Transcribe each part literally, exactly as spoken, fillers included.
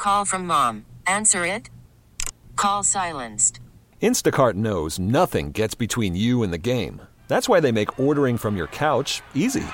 Call from mom. Answer it. Call silenced. Instacart knows nothing gets between you and the game. That's why they make ordering from your couch easy.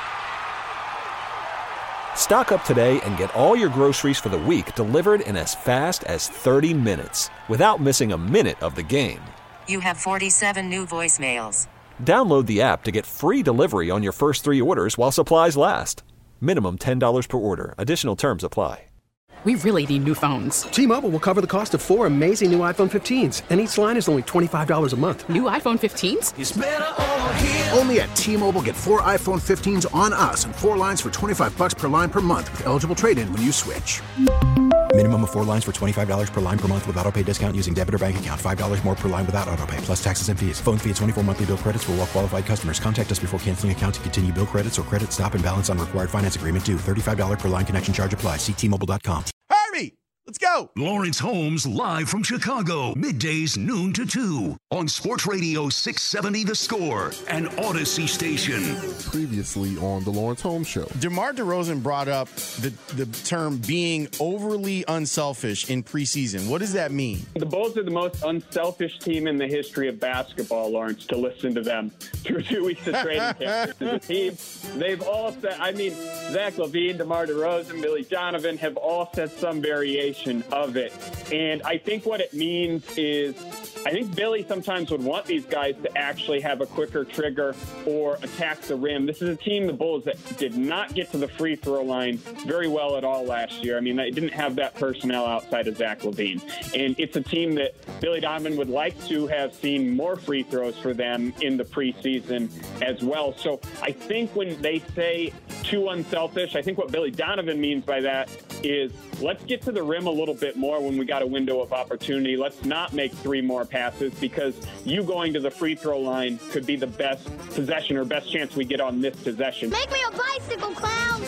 Stock up today and get all your groceries for the week delivered in as fast as thirty minutes without missing a minute of the game. You have forty-seven new voicemails. Download the app to get free delivery on your first three orders while supplies last. Minimum ten dollars per order. Additional terms apply. We really need new phones. T-Mobile will cover the cost of four amazing new iPhone fifteens, and each line is only twenty-five dollars a month. New iPhone fifteens? It's better over here. Only at T-Mobile, get four iPhone fifteens on us and four lines for twenty-five bucks per line per month with eligible trade-in when you switch. Minimum of four lines for twenty-five dollars per line per month with autopay discount using debit or bank account. five dollars more per line without autopay, plus taxes and fees. Phone fee at twenty-four monthly bill credits for well-qualified customers. Contact us before canceling account to continue bill credits or credit stop and balance on required finance agreement due. thirty-five dollars per line connection charge applies. See T Mobile dot com. Harvey, let's go. Lawrence Holmes live from Chicago, middays noon to two on Sports Radio six seventy The Score and Odyssey Station. Previously on the Lawrence Holmes Show, DeMar DeRozan brought up the, the term being overly unselfish in preseason. What does that mean? The Bulls are the most unselfish team in the history of basketball, Lawrence, to listen to them through two weeks of training camp. This is a team, they've all said, I mean, Zach LaVine, DeMar DeRozan, Billy Donovan have all said some variation of it. And I think what it means is, I think Billy sometimes would want these guys to actually have a quicker trigger or attack the rim. This is a team, the Bulls, that did not get to the free throw line very well at all last year. I mean, they didn't have that personnel outside of Zach LaVine. And it's a team that Billy Donovan would like to have seen more free throws for them in the preseason as well. So I think when they say too unselfish, I think what Billy Donovan means by that is let's get to the rim a little bit more when we got a window of opportunity. Let's not make three more passes, because you going to the free throw line could be the best possession or best chance we get on this possession. Make me a bicycle, clown!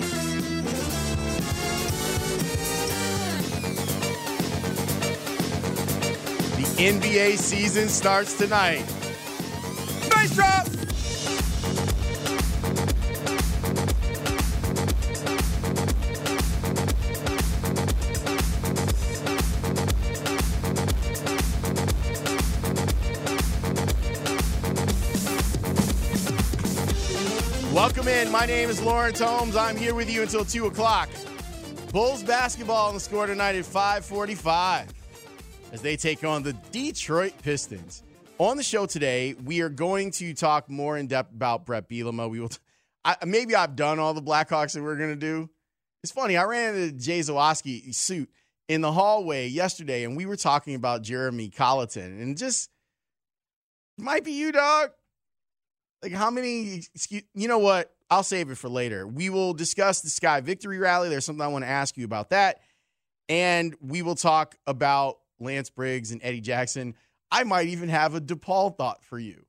The N B A season starts tonight. Nice drop! Welcome in. My name is Lawrence Holmes. I'm here with you until two o'clock. Bulls basketball on the score tonight at five forty-five as they take on the Detroit Pistons. On the show today, we are going to talk more in depth about Brett Bielema. We will. T- I, maybe I've done all the Blackhawks that we're going to do. It's funny. I ran into Jay Zawoski suit in the hallway yesterday, and we were talking about Jeremy Colleton, and just might be you, dog. Like, how many, excuse, you know what? I'll save it for later. We will discuss the Sky Victory Rally. There's something I want to ask you about that. And we will talk about Lance Briggs and Eddie Jackson. I might even have a DePaul thought for you,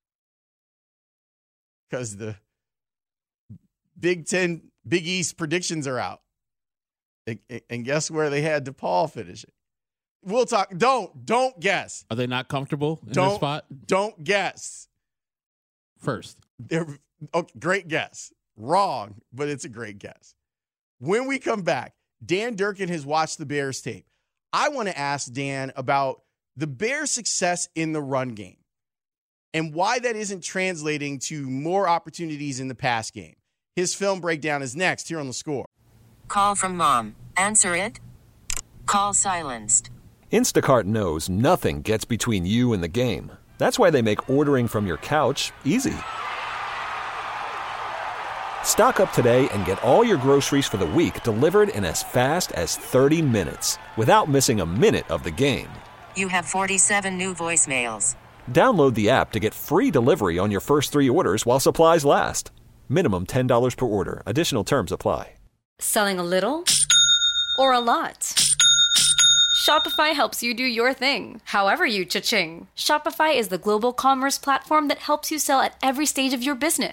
because the Big Ten, Big East predictions are out. And guess where they had DePaul finishing? We'll talk. Don't, don't guess. Are they not comfortable in don't, this spot? Don't guess. First. They're, okay, great guess. Wrong, but it's a great guess. When we come back, Dan Durkin has watched the Bears tape. I want to ask Dan about the Bears' success in the run game and why that isn't translating to more opportunities in the pass game. His film breakdown is next here on The Score. Call from mom. Answer it. Call silenced. Instacart knows nothing gets between you and the game. That's why they make ordering from your couch easy. Stock up today and get all your groceries for the week delivered in as fast as thirty minutes without missing a minute of the game. You have forty-seven new voicemails. Download the app to get free delivery on your first three orders while supplies last. Minimum ten dollars per order. Additional terms apply. Selling a little or a lot? Shopify helps you do your thing, however you cha-ching. Shopify is the global commerce platform that helps you sell at every stage of your business.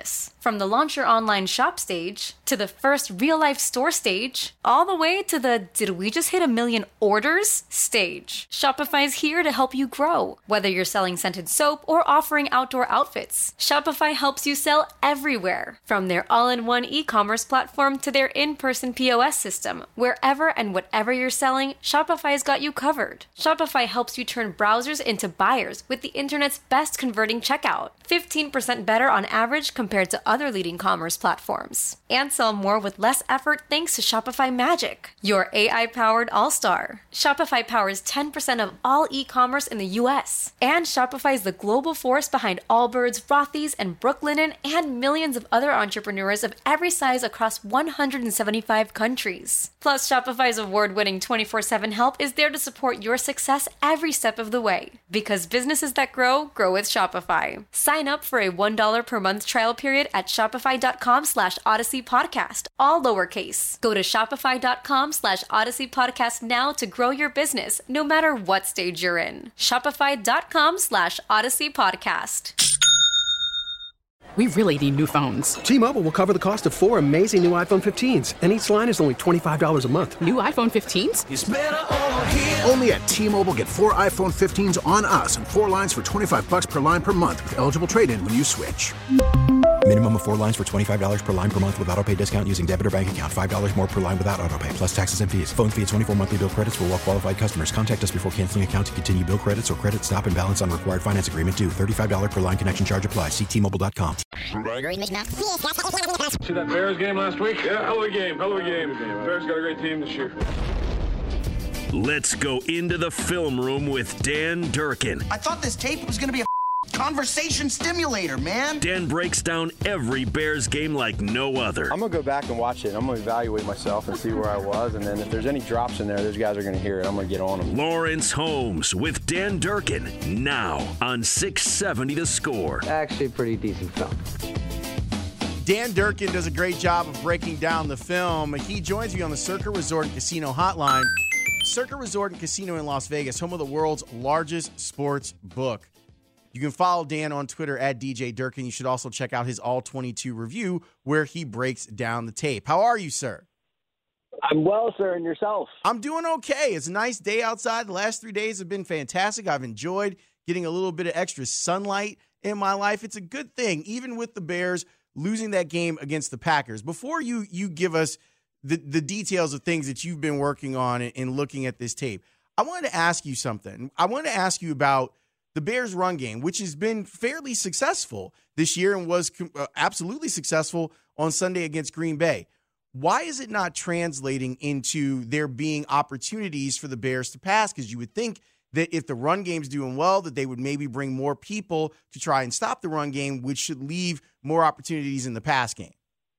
From the launch your online shop stage, to the first real-life store stage, all the way to the did we just hit a million orders stage. Shopify's here to help you grow. Whether you're selling scented soap or offering outdoor outfits, Shopify helps you sell everywhere. From their all-in-one e-commerce platform to their in-person P O S system, wherever and whatever you're selling, Shopify's got you covered. Shopify helps you turn browsers into buyers with the internet's best converting checkout, fifteen percent better on average compared to other leading commerce platforms. And sell more with less effort thanks to Shopify Magic, your A I-powered all-star. Shopify powers ten percent of all e-commerce in the U S. And Shopify is the global force behind Allbirds, Rothy's, and Brooklinen, and millions of other entrepreneurs of every size across one hundred seventy-five countries. Plus, Shopify's award-winning twenty-four seven help is there to support your success every step of the way. Because businesses that grow, grow with Shopify. Sign up for a one dollar per month trial period at shopify.com slash Odyssey Podcast, all lowercase. Go to shopify.com slash Odyssey Podcast now to grow your business, no matter what stage you're in. Shopify.com slash Odyssey Podcast. We really need new phones. T-Mobile will cover the cost of four amazing new iPhone fifteens, and each line is only twenty-five dollars a month. New iPhone fifteens? It's better over here. Only at T-Mobile, get four iPhone fifteens on us and four lines for twenty-five bucks per line per month with eligible trade-in when you switch. Minimum of four lines for twenty-five dollars per line per month with autopay discount using debit or bank account. five dollars more per line without autopay, plus taxes and fees. Phone fee at twenty-four monthly bill credits for well-qualified customers. Contact us before canceling account to continue bill credits or credit stop and balance on required finance agreement due. thirty-five dollars per line connection charge applies. See T Mobile dot com. See that Bears game last week? Yeah, hell of a game, hell of a game. Bears got a great team this year. Let's go into the film room with Dan Durkin. I thought this tape was going to be a conversation stimulator, man. Dan breaks down every Bears game like no other. I'm going to go back and watch it. I'm going to evaluate myself and see where I was. And then if there's any drops in there, those guys are going to hear it. I'm going to get on them. Lawrence Holmes with Dan Durkin, now on six seventy The Score. Actually, pretty decent film. Dan Durkin does a great job of breaking down the film. He joins me on the Circa Resort and Casino hotline. Circa Resort and Casino in Las Vegas, home of the world's largest sports book. You can follow Dan on Twitter at D J Durkin. You should also check out his All twenty-two review where he breaks down the tape. How are you, sir? I'm well, sir, and yourself? I'm doing okay. It's a nice day outside. The last three days have been fantastic. I've enjoyed getting a little bit of extra sunlight in my life. It's a good thing, even with the Bears losing that game against the Packers. Before you you give us the, the details of things that you've been working on in, in looking at this tape, I wanted to ask you something. I wanted to ask you about the Bears' run game, which has been fairly successful this year and was uh, absolutely successful on Sunday against Green Bay. Why is it not translating into there being opportunities for the Bears to pass? Because you would think that if the run game's doing well, that they would maybe bring more people to try and stop the run game, which should leave more opportunities in the pass game.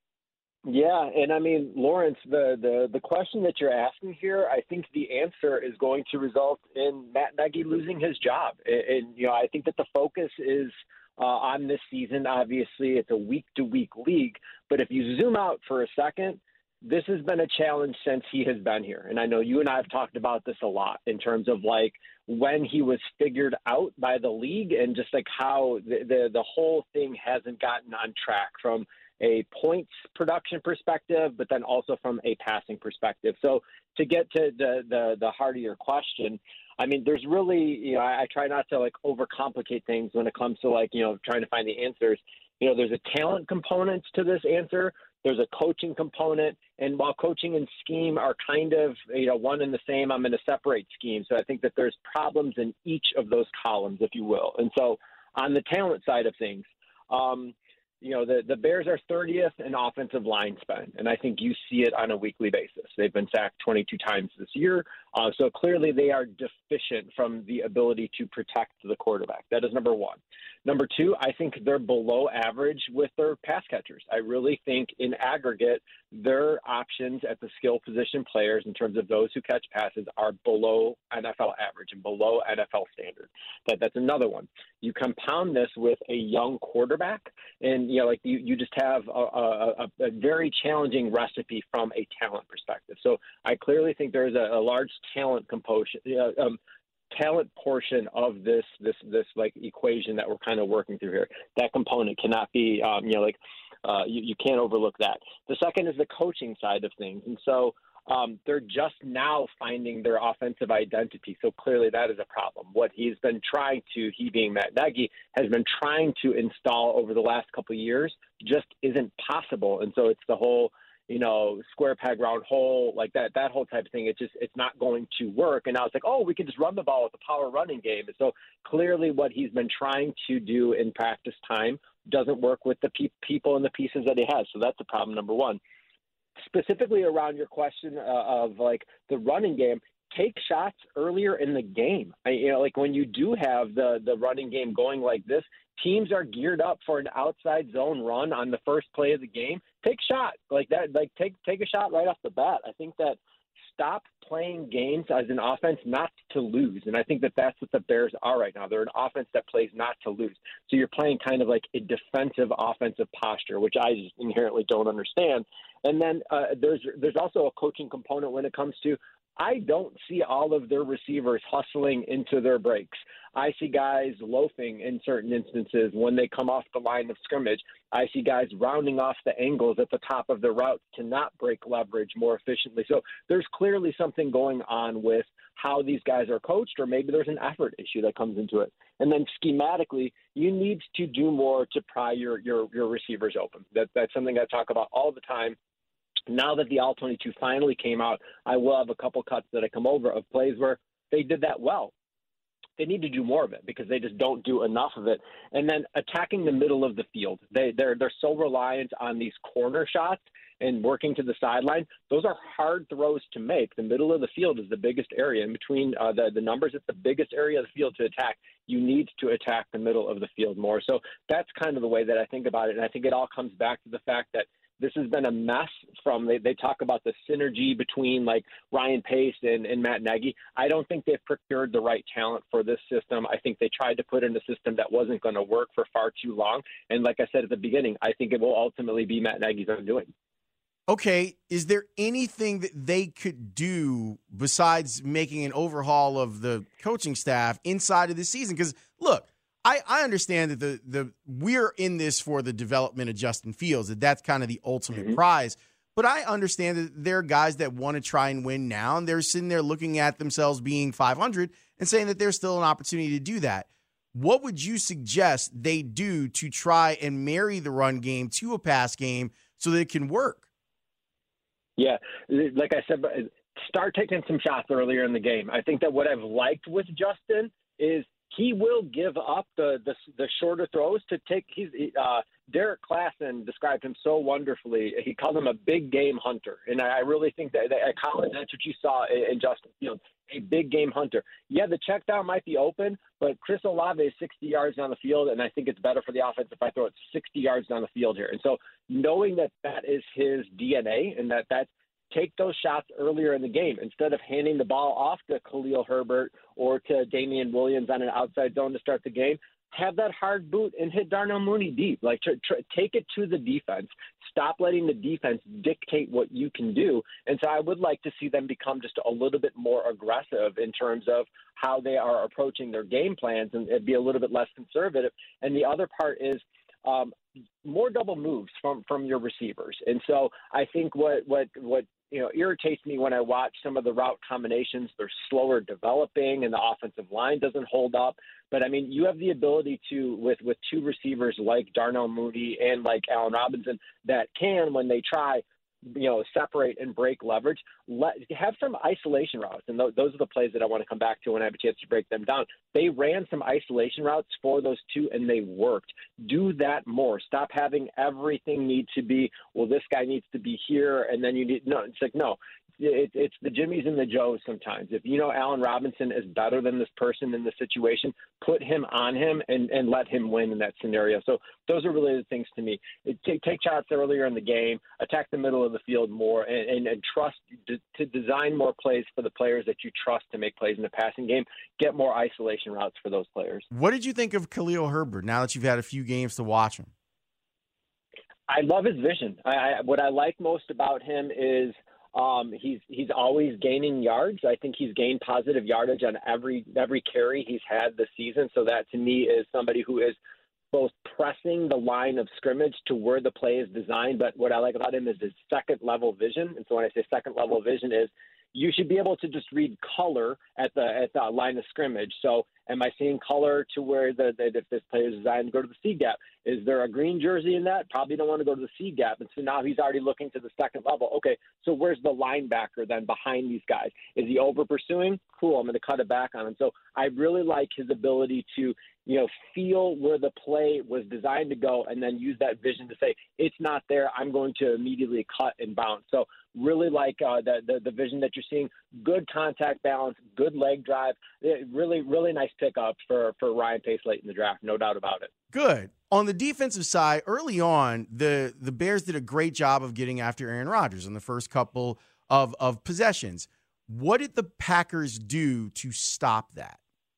Yeah, and I mean, Lawrence, the, the, the question that you're asking here, I think the answer is going to result in Matt Nagy losing his job. And, and you know, I think that the focus is uh, on this season. Obviously, it's a week-to-week league. But if you zoom out for a second, this has been a challenge since he has been here. And I know you and I have talked about this a lot in terms of like when he was figured out by the league and just like how the, the, the whole thing hasn't gotten on track from a points production perspective, but then also from a passing perspective. So to get to the, the, the heart of your question, I mean, there's really, you know, I, I try not to like overcomplicate things when it comes to like, you know, trying to find the answers. You know, there's a talent component to this answer. There's a coaching component. And while coaching and scheme are kind of, you know, one and the same, I'm going to separate scheme. So I think that there's problems in each of those columns, if you will. And so on the talent side of things, um, you know, the, the Bears are thirtieth in offensive line spend, and I think you see it on a weekly basis. They've been sacked twenty-two times this year, uh, so clearly they are deficient from the ability to protect the quarterback. That is number one. Number two, I think they're below average with their pass catchers. I really think in aggregate, their options at the skill position players in terms of those who catch passes are below N F L average and below N F L standard. That, that's another one. You compound this with a young quarterback, and you know, like you, you just have a, a, a very challenging recipe from a talent perspective. So I clearly think there's a, a large talent composition, uh, um, talent portion of this this this like equation that we're kind of working through here. That component cannot be um, you know like uh, you, you can't overlook that. The second is the coaching side of things. And so um, they're just now finding their offensive identity. So clearly that is a problem. What he's been trying to, he being Matt Nagy, has been trying to install over the last couple of years just isn't possible. And so it's the whole, you know, square peg round hole, like that, that whole type of thing. It's just, it's not going to work. And now it's like, oh, we can just run the ball with the power running game. And so clearly what he's been trying to do in practice time doesn't work with the pe- people and the pieces that he has. So that's the problem number one. Specifically around your question uh, of like the running game, take shots earlier in the game. I, you know, like when you do have the, the running game going like this, teams are geared up for an outside zone run on the first play of the game. Take a shot like that. Like take, take a shot right off the bat. I think that stop playing games as an offense not to lose. And I think that that's what the Bears are right now. They're an offense that plays not to lose. So you're playing kind of like a defensive offensive posture, which I just inherently don't understand. And then uh, there's there's also a coaching component when it comes to, I don't see all of their receivers hustling into their breaks. I see guys loafing in certain instances when they come off the line of scrimmage. I see guys rounding off the angles at the top of their routes to not break leverage more efficiently. So there's clearly something going on with how these guys are coached, or maybe there's an effort issue that comes into it. And then schematically, you need to do more to pry your your, your receivers open. That, that's something I talk about all the time. Now that the all twenty-two finally came out, I will have a couple cuts that I come over of plays where they did that well. They need to do more of it because they just don't do enough of it. And then attacking the middle of the field. They, they're, they're so reliant on these corner shots and working to the sideline. Those are hard throws to make. The middle of the field is the biggest area. In between uh, the, the numbers, it's the biggest area of the field to attack. You need to attack the middle of the field more. So that's kind of the way that I think about it. And I think it all comes back to the fact that this has been a mess from, they, they talk about the synergy between like Ryan Pace and, and Matt Nagy. I don't think they've procured the right talent for this system. I think they tried to put in a system that wasn't going to work for far too long. And like I said at the beginning, I think it will ultimately be Matt Nagy's undoing. Okay, is there anything that they could do besides making an overhaul of the coaching staff inside of this season? Because look, I, I understand that the the we're in this for the development of Justin Fields, that that's kind of the ultimate mm-hmm. prize. But I understand that there are guys that want to try and win now, and they're sitting there looking at themselves being five hundred and saying that there's still an opportunity to do that. What would you suggest they do to try and marry the run game to a pass game so that it can work? Yeah, like I said, start taking some shots earlier in the game. I think that what I've liked with Justin is he will give up the the, the shorter throws to take. He's uh, Derek Klassen described him so wonderfully. He called him a big game hunter, and I, I really think that, that at college that's what you saw in, in Justin Fields, a big game hunter. Yeah, the check down might be open, but Chris Olave is sixty yards down the field, and I think it's better for the offense if I throw it sixty yards down the field here. And so knowing that that is his D N A and that that's take those shots earlier in the game instead of handing the ball off to Khalil Herbert or to Damian Williams on an outside zone to start the game. Have that hard boot and hit Darnell Mooney deep. Like tr- tr- take it to the defense. Stop letting the defense dictate what you can do. And so I would like to see them become just a little bit more aggressive in terms of how they are approaching their game plans and, and be a little bit less conservative. And the other part is um, more double moves from, from your receivers. And so I think what what what you know, irritates me when I watch some of the route combinations. They're slower developing and the offensive line doesn't hold up. But I mean, you have the ability to, with, with two receivers like Darnell Mooney and like Allen Robinson that can, when they try, you know, separate and break leverage, let have some isolation routes. And th- those are the plays that I want to come back to when I have a chance to break them down. They ran some isolation routes for those two and they worked. Do that more. Stop having everything need to be, well, this guy needs to be here. And then you need, no, it's like, no, it, it's the Jimmies and the Joes sometimes. If you know Allen Robinson is better than this person in this situation, put him on him and, and let him win in that scenario. So those are really the things to me. It, take, take shots earlier in the game, attack the middle of the field more, and, and, and trust to, to design more plays for the players that you trust to make plays in the passing game. Get more isolation routes for those players. What did you think of Khalil Herbert now that you've had a few games to watch him? I love his vision. I, I, what I like most about him is Um, he's he's always gaining yards. I think he's gained positive yardage on every every carry he's had this season. So that to me is somebody who is both pressing the line of scrimmage to where the play is designed. But what I like about him is his second level vision. And so when I say second level vision is you should be able to just read color at the at the line of scrimmage. So am I seeing color to where the, the if this player is designed to go to the C gap? Is there a green jersey in that? Probably don't want to go to the C gap. And so now he's already looking to the second level. Okay, so where's the linebacker then behind these guys? Is he over pursuing? Cool, I'm going to cut it back on him. So I really like his ability to, you know, feel where the play was designed to go and then use that vision to say, it's not there, I'm going to immediately cut and bounce. So really like uh, the, the the vision that you're seeing, good contact balance, good leg drive, it really, really nice pickup for, for Ryan Pace late in the draft, no doubt about it. Good. On the defensive side, early on, the, the Bears did a great job of getting after Aaron Rodgers in the first couple of, of possessions. What did the Packers do to stop that?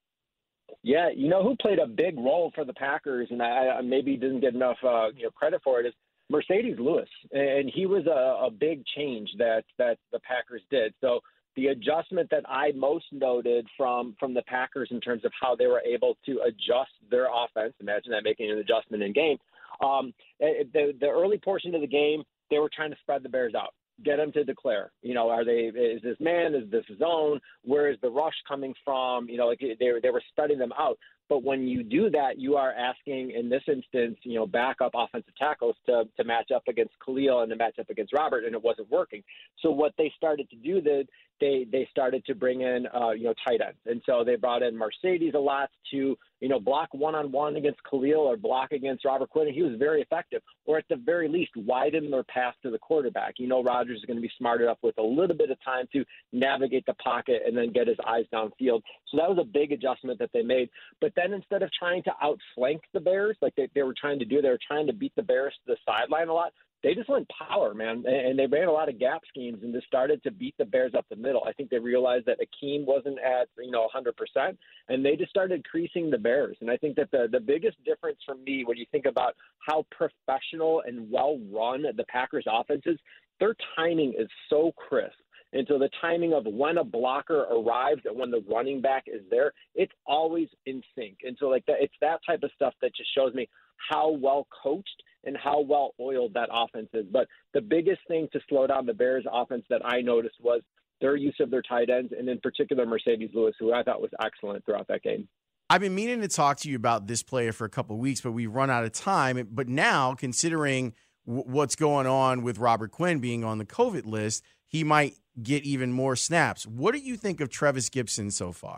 Yeah, you know who played a big role for the Packers, and I, I maybe didn't get enough uh, you know, credit for it, is Mercedes Lewis, and he was a, a big change that that the Packers did. So the adjustment that I most noted from from the Packers in terms of how they were able to adjust their offense, imagine that making an adjustment in game. Um, the the early portion of the game, they were trying to spread the Bears out. Get them to declare, you know, are they, is this man, is this zone? Where is the rush coming from? You know, like they, they were spreading them out. But when you do that, you are asking, in this instance, you know, backup offensive tackles to, to match up against Khalil and to match up against Robert, and it wasn't working. So what they started to do, that they they started to bring in, uh, you know, tight ends. And so they brought in Mercedes a lot to, you know, block one-on-one against Khalil or block against Robert Quinn, and he was very effective. Or at the very least, widen their path to the quarterback. You know, Rodgers is going to be smart enough with a little bit of time to navigate the pocket and then get his eyes downfield. So that was a big adjustment that they made. But then instead of trying to outflank the Bears like they, they were trying to do, they were trying to beat the Bears to the sideline a lot. They just went power, man, and they ran a lot of gap schemes and just started to beat the Bears up the middle. I think they realized that Akeem wasn't at, you know, one hundred percent, and they just started creasing the Bears. And I think that the, the biggest difference for me when you think about how professional and well-run the Packers offense is, their timing is so crisp. And so the timing of when a blocker arrives and when the running back is there, it's always in sync. And so like that, it's that type of stuff that just shows me how well coached and how well oiled that offense is. But the biggest thing to slow down the Bears offense that I noticed was their use of their tight ends, and in particular Mercedes Lewis, who I thought was excellent throughout that game. I've been meaning to talk to you about this player for a couple of weeks, but we've run out of time. But now, considering w- what's going on with Robert Quinn being on the COVID list, he might get even more snaps. What do you think of Trevis Gibson so far?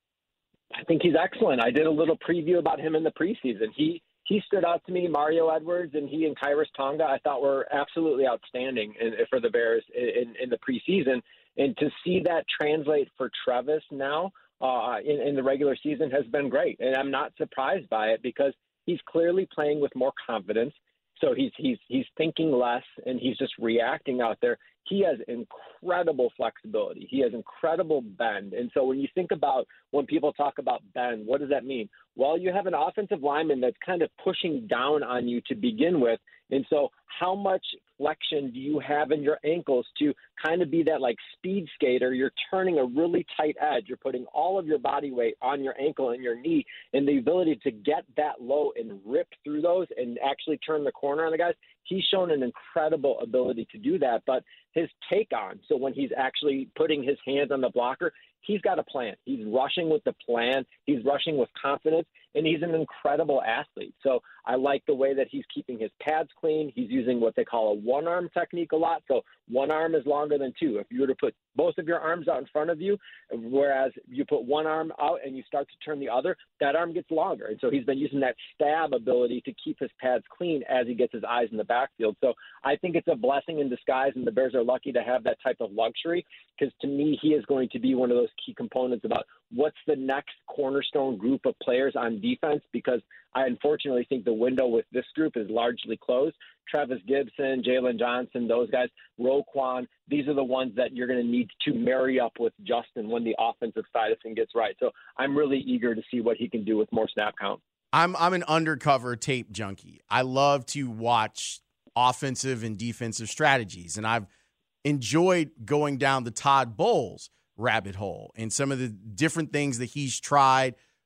I think he's excellent. I did a little preview about him in the preseason. He he stood out to me. Mario Edwards and he and Kairos Tonga I thought were absolutely outstanding in, for the Bears in, in the preseason. And to see that translate for Trevis now uh, in, in the regular season has been great. And I'm not surprised by it because he's clearly playing with more confidence. So he's he's he's thinking less and he's just reacting out there. He has incredible flexibility. He has incredible bend. And so when you think about when people talk about bend, what does that mean? Well, you have an offensive lineman that's kind of pushing down on you to begin with. And so how much flexion do you have in your ankles to kind of be that like speed skater? You're turning a really tight edge. You're putting all of your body weight on your ankle and your knee, and the ability to get that low and rip through those and actually turn the corner on the guys. He's shown an incredible ability to do that, but his take on, so when he's actually putting his hands on the blocker, he's got a plan. He's rushing with the plan. He's rushing with confidence, and he's an incredible athlete. So I like the way that he's keeping his pads clean. He's using what they call a one-arm technique a lot. So one arm is longer than two. If you were to put both of your arms out in front of you, whereas you put one arm out and you start to turn the other, that arm gets longer. And so he's been using that stab ability to keep his pads clean as he gets his eyes in the backfield. So I think it's a blessing in disguise, and the Bears are lucky to have that type of luxury because to me, he is going to be one of those key components about what's the next cornerstone group of players on defense, because I unfortunately think the window with this group is largely closed. Trevis Gibson, Jalen Johnson, those guys, Roquan, these are the ones that you're going to need to marry up with Justin when the offensive side of things gets right. So I'm really eager to see what he can do with more snap count. I'm I'm an undercover tape junkie. I love to watch offensive and defensive strategies, and I've enjoyed going down the Todd Bowles rabbit hole and some of the different things that he's tried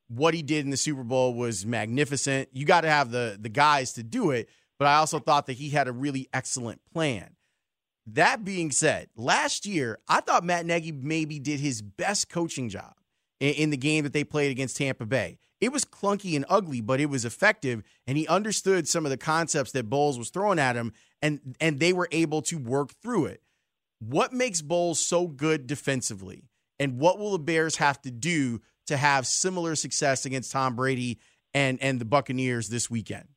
what he did in the Super Bowl was magnificent. You got to have the the guys to do it, but I also thought that he had a really excellent plan. That being said, last year, I thought Matt Nagy maybe did his best coaching job in, in the game that they played against Tampa Bay. It was clunky and ugly, but it was effective, and he understood some of the concepts that Bowles was throwing at him, and, and they were able to work through it. What makes Bowles so good defensively, and what will the Bears have to do to have similar success against Tom Brady and, and the Buccaneers this weekend?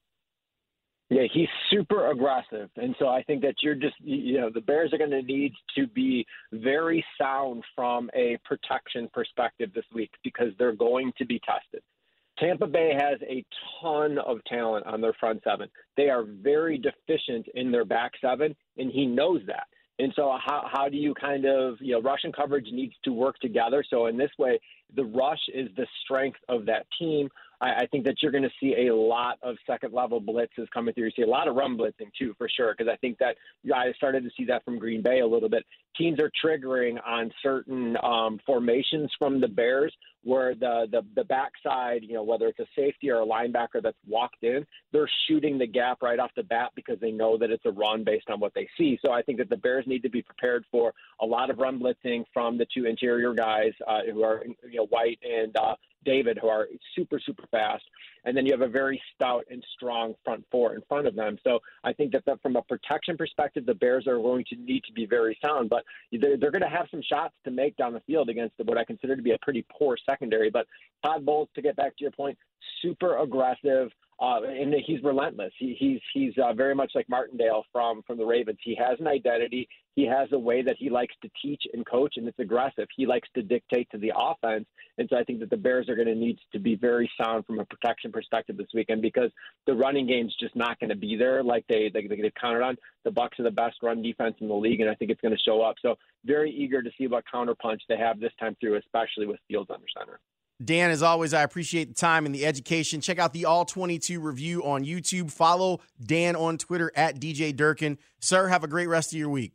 Yeah, he's super aggressive. And so I think that you're just, you know, the Bears are going to need to be very sound from a protection perspective this week because they're going to be tested. Tampa Bay has a ton of talent on their front seven. They are very deficient in their back seven, and he knows that. And so how how do you kind of, you know, rush and coverage needs to work together. So in this way, the rush is the strength of that team. I, I think that you're going to see a lot of second-level blitzes coming through. You see a lot of run blitzing, too, for sure, because I think that you know, I started to see that from Green Bay a little bit. Teams are triggering on certain um, formations from the Bears where the, the, the backside, you know, whether it's a safety or a linebacker that's walked in, they're shooting the gap right off the bat because they know that it's a run based on what they see. So I think that the Bears need to be prepared for a lot of run blitzing from the two interior guys uh, who are, you know, White and uh, David, who are super, super fast. And then you have a very stout and strong front four in front of them. So I think that, that from a protection perspective, the Bears are going to need to be very sound. But they're, they're going to have some shots to make down the field against what I consider to be a pretty poor secondary. But Todd Bowles, to get back to your point, super aggressive. Uh, and he's relentless. He, he's he's uh, very much like Martindale from, from the Ravens. He has an identity. He has a way that he likes to teach and coach, and it's aggressive. He likes to dictate to the offense. And so I think that the Bears are going to need to be very sound from a protection perspective this weekend because the running game's just not going to be there like they, they, they've counted on. The Bucs are the best run defense in the league, and I think it's going to show up. So very eager to see what counterpunch they have this time through, especially with Fields under center. Dan, as always, I appreciate the time and the education. Check out the All twenty-two review on YouTube. Follow Dan on Twitter at D J Durkin. Sir, have a great rest of your week.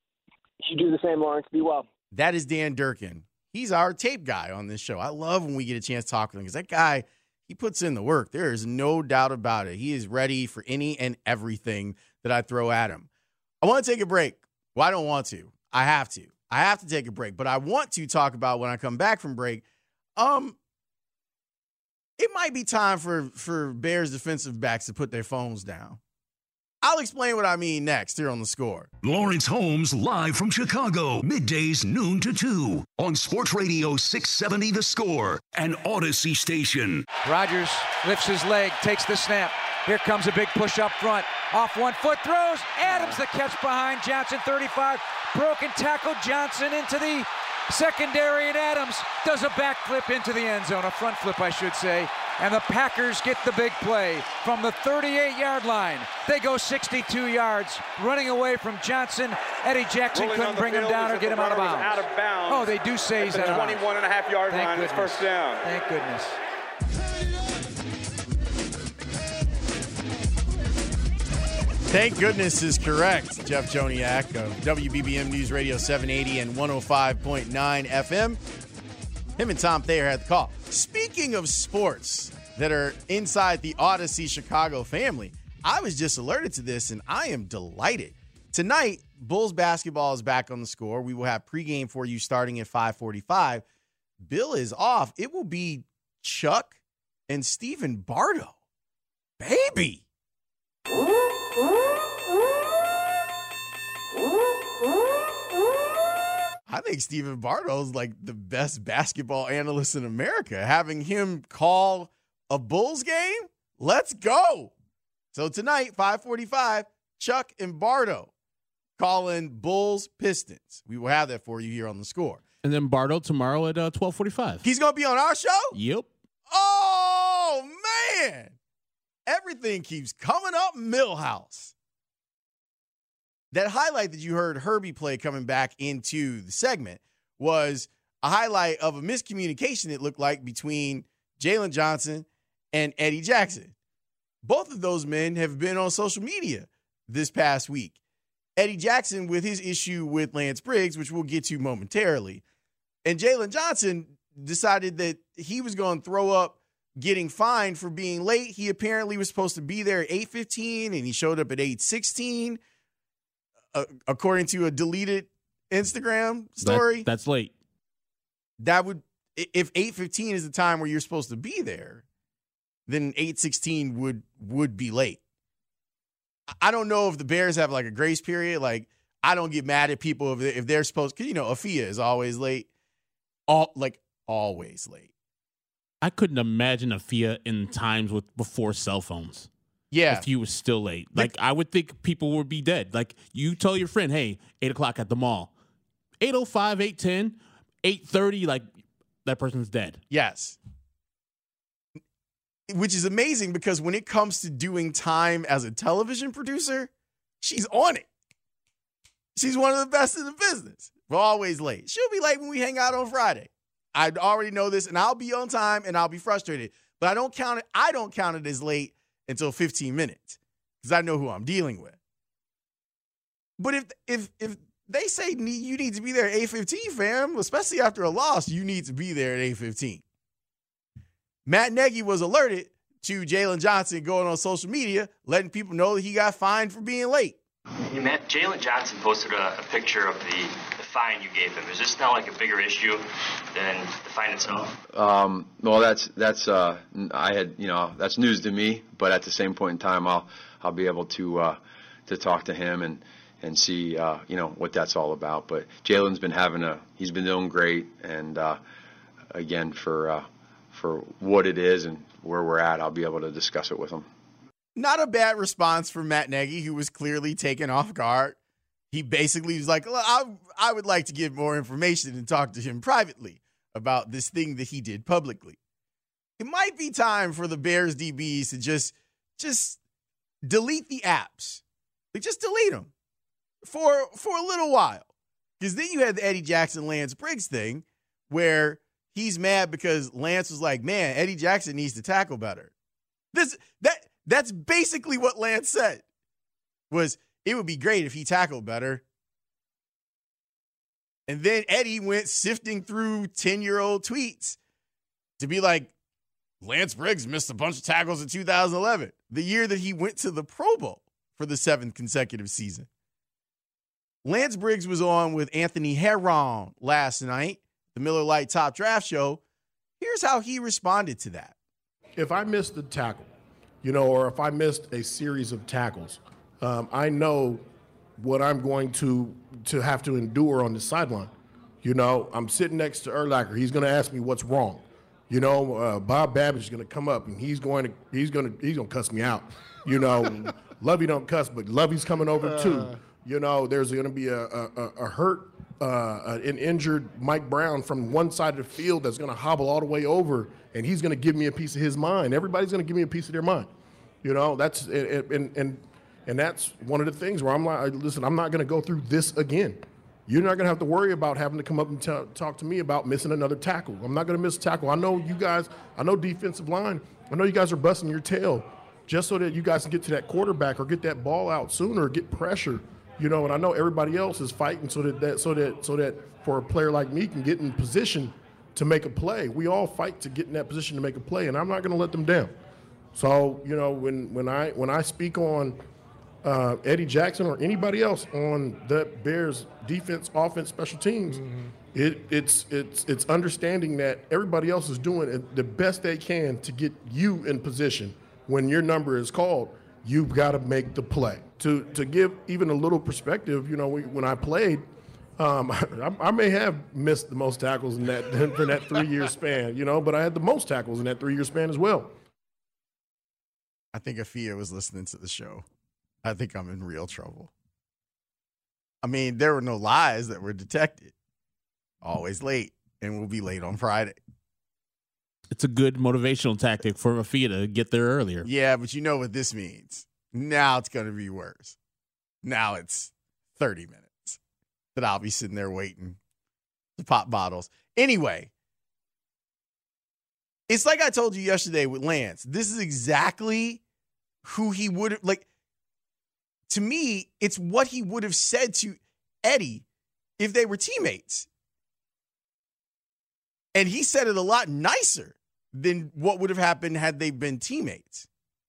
You do the same, Lawrence. Be well. That is Dan Durkin. He's our tape guy on this show. I love when we get a chance to talk with him because that guy, he puts in the work. There is no doubt about it. He is ready for any and everything that I throw at him. I want to take a break. Well, I don't want to. I have to. I have to take a break. But I want to talk about when I come back from break. Um, it might be time for, for Bears defensive backs to put their phones down. I'll explain what I mean next here on The Score. Lawrence Holmes live from Chicago, middays noon to two on Sports Radio six seventy The Score and Odyssey Station. Rodgers lifts his leg, takes the snap. Here comes a big push up front. Off one foot, throws. Adams the catch behind Johnson, thirty-five. Broken tackle, Johnson into the secondary, and Adams does a backflip into the end zone, a front flip, I should say. And the Packers get the big play from the thirty-eight-yard line. They go sixty-two yards, running away from Johnson. Eddie Jackson Rolling couldn't bring him down or get him out of bounds. out of bounds. Oh, they do say he's at the twenty-one and a half yard line. It's first down. Thank goodness. Thank goodness is correct. Jeff Joniak of W B B M News Radio seven eighty and one oh five point nine F M. Him and Tom Thayer had the call. Speaking of sports that are inside the Odyssey Chicago family, I was just alerted to this, and I am delighted. Tonight, Bulls basketball is back on The Score. We will have pregame for you starting at five forty-five. Bill is off. It will be Chuck and Stephen Bardo. Baby! I think Stephen Bardo is like the best basketball analyst in America. Having him call a Bulls game, let's go. So tonight, five forty-five, Chuck and Bardo calling Bulls Pistons. We will have that for you here on The Score. And then Bardo tomorrow at uh, twelve forty-five. He's going to be on our show? Yep. Oh, man. Everything keeps coming up Millhouse. That highlight that you heard Herbie play coming back into the segment was a highlight of a miscommunication, it looked like, between Jalen Johnson and Eddie Jackson. Both of those men have been on social media this past week. Eddie Jackson with his issue with Lance Briggs, which we'll get to momentarily. And Jalen Johnson decided that he was going to throw up getting fined for being late. He apparently was supposed to be there at eight fifteen, and he showed up at eight sixteen, uh, according to a deleted Instagram story. That, that's late. That would, if eight fifteen is the time where you're supposed to be there, then eight sixteen would would be late. I don't know if the Bears have like a grace period. Like, I don't get mad at people if they're, if they're supposed, because, you know, Afia is always late. All like always late. I couldn't imagine Afia in times with before cell phones. Yeah. If he was still late. Like, I would think people would be dead. Like, you tell your friend, hey, eight o'clock at the mall. eight oh five, eight ten, eight thirty, like, that person's dead. Yes. Which is amazing because when it comes to doing time as a television producer, she's on it. She's one of the best in the business. We're always late. She'll be late when we hang out on Friday. I already know this, and I'll be on time, and I'll be frustrated. But I don't count it. I don't count it as late until fifteen minutes because I know who I'm dealing with. But if if if they say you need to be there at eight fifteen, fam, especially after a loss, you need to be there at eight fifteen. Matt Nagy was alerted to Jalen Johnson going on social media, letting people know that he got fined for being late. Hey, Matt, Jalen Johnson posted a, a picture of the, the fine you gave him. Is this now like a bigger issue than the fine itself? Um, well, that's that's uh, I had you know that's news to me. But at the same point in time, I'll I'll be able to uh, to talk to him and and see uh, you know what that's all about. But Jalen's been having a he's been doing great, and uh, again for uh, for what it is and where we're at, I'll be able to discuss it with him. Not a bad response from Matt Nagy, who was clearly taken off guard. He basically was like, well, I, I would like to give more information and talk to him privately about this thing that he did publicly. It might be time for the Bears D Bs to just, just delete the apps. Like, just delete them for, for a little while. Because then you had the Eddie Jackson, Lance Briggs thing where he's mad because Lance was like, man, Eddie Jackson needs to tackle better. This that That's basically what Lance said, was it would be great if he tackled better. And then Eddie went sifting through ten-year-old tweets to be like, Lance Briggs missed a bunch of tackles in two thousand eleven, the year that he went to the Pro Bowl for the seventh consecutive season. Lance Briggs was on with Anthony Herron last night, the Miller Lite Top Draft Show. Here's how he responded to that. If I missed the tackle, you know, or if I missed a series of tackles, um, I know what I'm going to to have to endure on the sideline. You know, I'm sitting next to Urlacher. He's going to ask me what's wrong. You know, uh, Bob Babbage is going to come up and he's going to he's going to he's going to cuss me out. You know, Lovey don't cuss, but Lovey's coming over too. You know, there's going to be a a, a hurt, uh, an injured Mike Brown from one side of the field that's going to hobble all the way over, and he's going to give me a piece of his mind. Everybody's going to give me a piece of their mind. You know, that's and and and, and that's one of the things where I'm like, listen, I'm not going to go through this again. You're not going to have to worry about having to come up and t- talk to me about missing another tackle. I'm not going to miss a tackle. I know you guys, I know defensive line, I know you guys are busting your tail just so that you guys can get to that quarterback or get that ball out sooner, or get pressure. You know, and I know everybody else is fighting so that, that so that so that for a player like me can get in position to make a play. We all fight to get in that position to make a play, and I'm not going to let them down. So, you know, when, when I when I speak on uh, Eddie Jackson or anybody else on the Bears defense, offense, special teams, mm-hmm. it, it's it's it's understanding that everybody else is doing the best they can to get you in position. When your number is called, you've got to make the play. To to give even a little perspective, you know, when I played, um, I, I may have missed the most tackles in that for that three-year span, you know, but I had the most tackles in that three-year span as well. I think Afia was listening to the show. I think I'm in real trouble. I mean, there were no lies that were detected. Always late, and we'll be late on Friday. It's a good motivational tactic for Afia to get there earlier. Yeah, but you know what this means. Now it's going to be worse. Now it's thirty minutes that I'll be sitting there waiting to pop bottles. Anyway, it's like I told you yesterday with Lance. This is exactly who he would have, like, to me, it's what he would have said to Eddie if they were teammates. And he said it a lot nicer than what would have happened had they been teammates.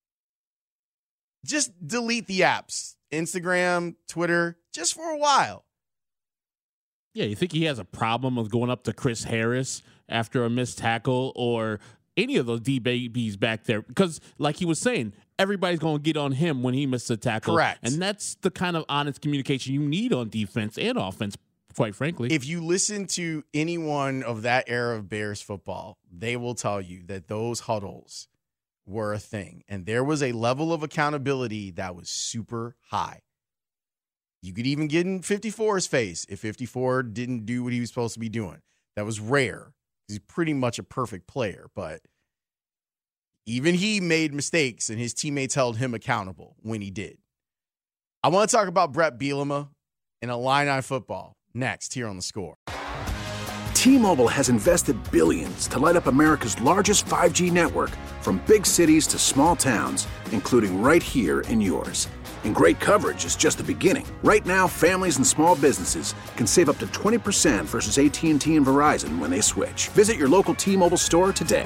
Just delete the apps, Instagram, Twitter, just for a while. Yeah, you think he has a problem with going up to Chris Harris after a missed tackle or any of those D-babies back there? Because like he was saying, everybody's going to get on him when he missed a tackle. Correct. And that's the kind of honest communication you need on defense and offense, quite frankly. If you listen to anyone of that era of Bears football, they will tell you that those huddles were a thing. And there was a level of accountability that was super high. You could even get in fifty-four's face if fifty-four didn't do what he was supposed to be doing. That was rare. He's pretty much a perfect player, but even he made mistakes and his teammates held him accountable when he did. I want to talk about Brett Bielema and Illini football next here on The Score. T-Mobile has invested billions to light up America's largest five G network, from big cities to small towns, including right here in yours. And great coverage is just the beginning. Right now, families and small businesses can save up to twenty percent versus A T and T and Verizon when they switch. Visit your local T-Mobile store today.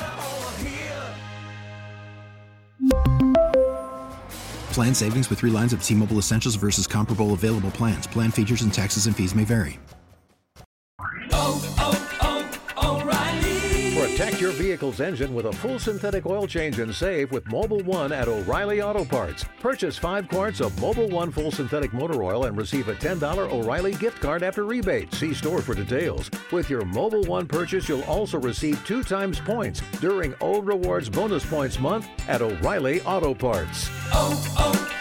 Plan savings with three lines of T-Mobile Essentials versus comparable available plans. Plan features and taxes and fees may vary. Protect your vehicle's engine with a full synthetic oil change and save with Mobil one at O'Reilly Auto Parts. Purchase five quarts of Mobil one full synthetic motor oil and receive a ten dollars O'Reilly gift card after rebate. See store for details. With your Mobil one purchase, you'll also receive two times points during O Rewards Bonus Points Month at O'Reilly Auto Parts. Oh,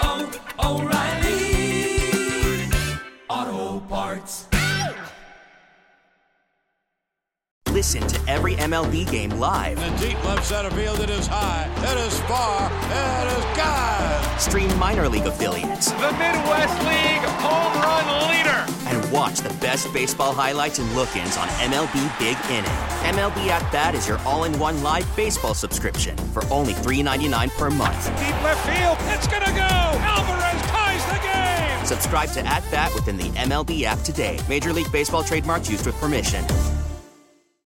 oh, oh, O'Reilly Auto Parts. Listen to every M L B game live. In the deep left center field, it is high, it is far, it is gone. Stream minor league affiliates. The Midwest League home run leader. And watch the best baseball highlights and look-ins on M L B Big Inning. M L B At Bat is your all-in-one live baseball subscription for only three ninety-nine per month. Deep left field, it's gonna go. Alvarez ties the game. Subscribe to At Bat within the M L B app today. Major League Baseball trademarks used with permission.